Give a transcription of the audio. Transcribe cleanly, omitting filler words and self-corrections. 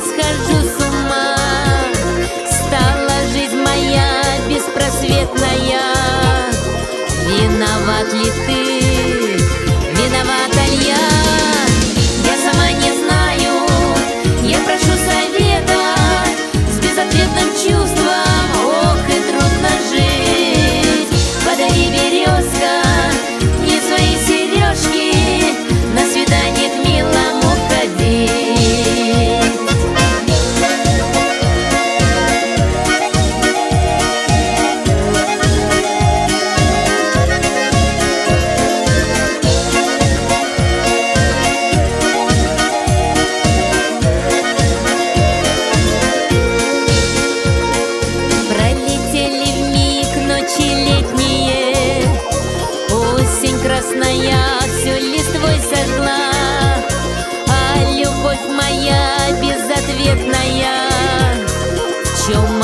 схожу с ума. Стала жизнь моя беспросветная. Виноват ли ты? Виновата ли я? Я сама не знаю, я прошу совета. С безответным чувством, ох, и трудно жить. Подари, березка, мне свои сережки, на свидание к милому ходить. Летние, осень красная все листвой сожгла, а любовь моя безответная, в чем